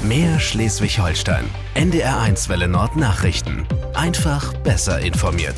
Mehr Schleswig-Holstein. NDR1 Welle Nord Nachrichten. Einfach besser informiert.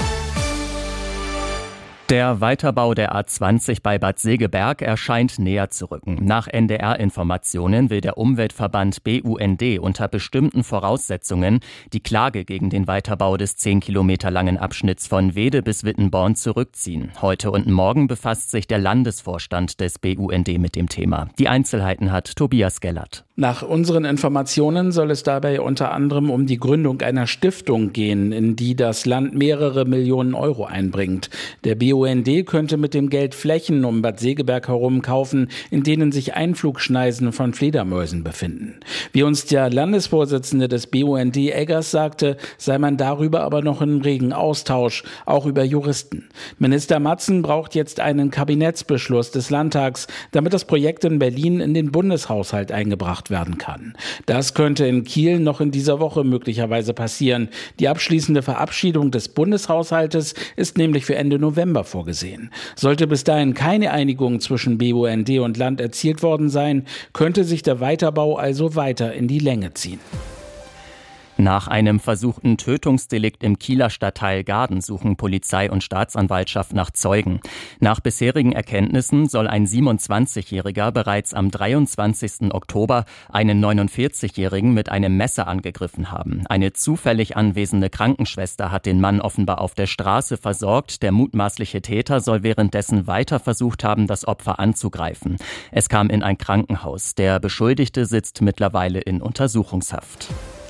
Der Weiterbau der A20 bei Bad Segeberg erscheint näher zu rücken. Nach NDR-Informationen will der Umweltverband BUND unter bestimmten Voraussetzungen die Klage gegen den Weiterbau des 10 Kilometer langen Abschnitts von Weede bis Wittenborn zurückziehen. Heute und morgen befasst sich der Landesvorstand des BUND mit dem Thema. Die Einzelheiten hat Tobias Gellert. Nach unseren Informationen soll es dabei unter anderem um die Gründung einer Stiftung gehen, in die das Land mehrere Millionen Euro einbringt. Der BUND könnte mit dem Geld Flächen um Bad Segeberg herum kaufen, in denen sich Einflugschneisen von Fledermäusen befinden. Wie uns der Landesvorsitzende des BUND Eggers sagte, sei man darüber aber noch in regen Austausch, auch über Juristen. Minister Matzen braucht jetzt einen Kabinettsbeschluss des Landtags, damit das Projekt in Berlin in den Bundeshaushalt eingebracht werden kann. Das könnte in Kiel noch in dieser Woche möglicherweise passieren. Die abschließende Verabschiedung des Bundeshaushaltes ist nämlich für Ende November vorgesehen. Sollte bis dahin keine Einigung zwischen BUND und Land erzielt worden sein, könnte sich der Weiterbau also weiter in die Länge ziehen. Nach einem versuchten Tötungsdelikt im Kieler Stadtteil Gaden suchen Polizei und Staatsanwaltschaft nach Zeugen. Nach bisherigen Erkenntnissen soll ein 27-Jähriger bereits am 23. Oktober einen 49-Jährigen mit einem Messer angegriffen haben. Eine zufällig anwesende Krankenschwester hat den Mann offenbar auf der Straße versorgt. Der mutmaßliche Täter soll währenddessen weiter versucht haben, das Opfer anzugreifen. Es kam in ein Krankenhaus. Der Beschuldigte sitzt mittlerweile in Untersuchungshaft.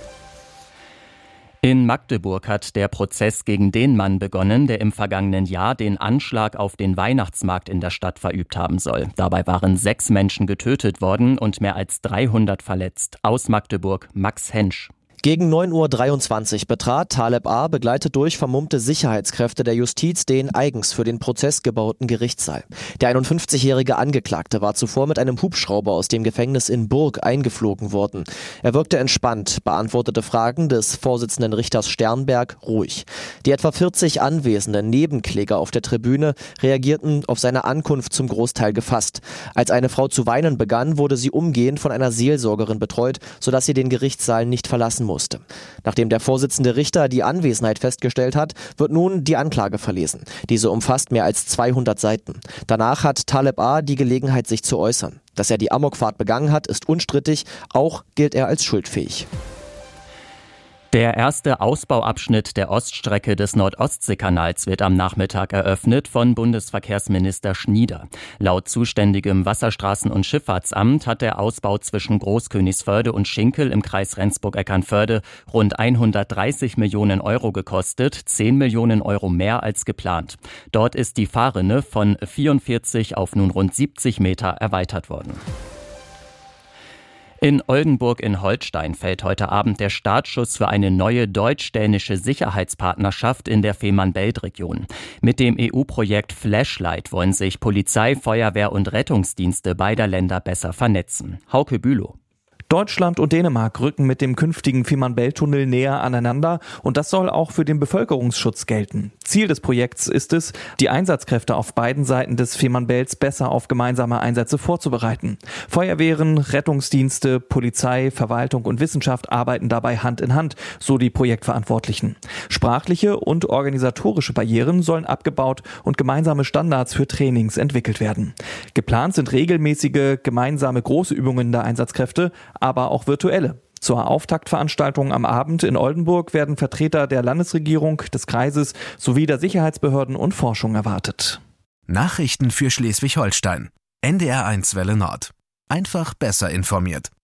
In Magdeburg hat der Prozess gegen den Mann begonnen, der im vergangenen Jahr den Anschlag auf den Weihnachtsmarkt in der Stadt verübt haben soll. Dabei waren 6 Menschen getötet worden und mehr als 300 verletzt. Aus Magdeburg Max Hensch. Gegen 9:23 Uhr betrat Taleb A., begleitet durch vermummte Sicherheitskräfte der Justiz, den eigens für den Prozess gebauten Gerichtssaal. Der 51-jährige Angeklagte war zuvor mit einem Hubschrauber aus dem Gefängnis in Burg eingeflogen worden. Er wirkte entspannt, beantwortete Fragen des Vorsitzenden Richters Sternberg ruhig. Die etwa 40 anwesenden Nebenkläger auf der Tribüne reagierten auf seine Ankunft zum Großteil gefasst. Als eine Frau zu weinen begann, wurde sie umgehend von einer Seelsorgerin betreut, sodass sie den Gerichtssaal nicht verlassen musste. Nachdem der Vorsitzende Richter die Anwesenheit festgestellt hat, wird nun die Anklage verlesen. Diese umfasst mehr als 200 Seiten. Danach hat Taleb A. die Gelegenheit, sich zu äußern. Dass er die Amokfahrt begangen hat, ist unstrittig. Auch gilt er als schuldfähig. Der erste Ausbauabschnitt der Oststrecke des Nord-Ostsee-Kanals wird am Nachmittag eröffnet von Bundesverkehrsminister Schnieder. Laut zuständigem Wasserstraßen- und Schifffahrtsamt hat der Ausbau zwischen Großkönigsförde und Schinkel im Kreis Rendsburg-Eckernförde rund 130 Millionen Euro gekostet, 10 Millionen Euro mehr als geplant. Dort ist die Fahrrinne von 44 auf nun rund 70 Meter erweitert worden. In Oldenburg in Holstein fällt heute Abend der Startschuss für eine neue deutsch-dänische Sicherheitspartnerschaft in der Fehmarn-Belt-Region. Mit dem EU-Projekt Flashlight wollen sich Polizei, Feuerwehr und Rettungsdienste beider Länder besser vernetzen. Hauke Bülow. Deutschland und Dänemark rücken mit dem künftigen Fehmarn-Belt-Tunnel näher aneinander und das soll auch für den Bevölkerungsschutz gelten. Ziel des Projekts ist es, die Einsatzkräfte auf beiden Seiten des Fehmarn-Belts besser auf gemeinsame Einsätze vorzubereiten. Feuerwehren, Rettungsdienste, Polizei, Verwaltung und Wissenschaft arbeiten dabei Hand in Hand, so die Projektverantwortlichen. Sprachliche und organisatorische Barrieren sollen abgebaut und gemeinsame Standards für Trainings entwickelt werden. Geplant sind regelmäßige gemeinsame große Übungen der Einsatzkräfte, aber auch virtuelle. Zur Auftaktveranstaltung am Abend in Oldenburg werden Vertreter der Landesregierung, des Kreises sowie der Sicherheitsbehörden und Forschung erwartet. Nachrichten für Schleswig-Holstein. NDR1 Welle Nord. Einfach besser informiert.